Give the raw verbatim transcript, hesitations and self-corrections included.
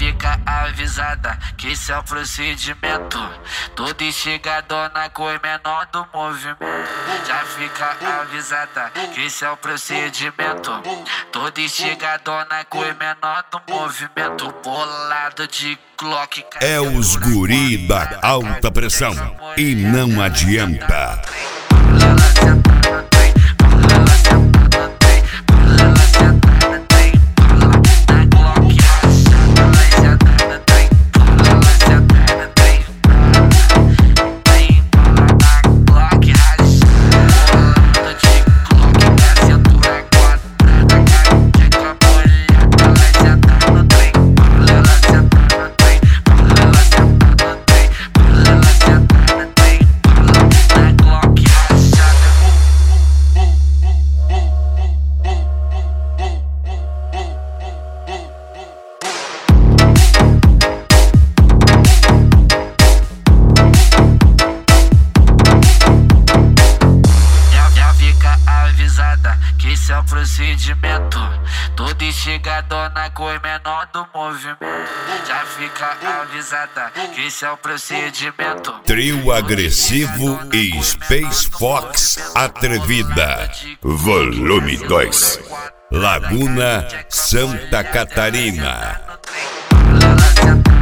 fica avisada que esse é o procedimento. Toda instigadona com o menor do movimento. Já fica avisada que esse é o procedimento. Toda instigadona com o menor do movimento. Bolado de Glock. É os guri da alta pressão e não adianta. Que esse é o procedimento. Toda instigadona com o menor do movimento. Já fica avisada que esse é o procedimento. Trio agressivo e Space Fox atrevida. Volume dois. Laguna, Santa Catarina.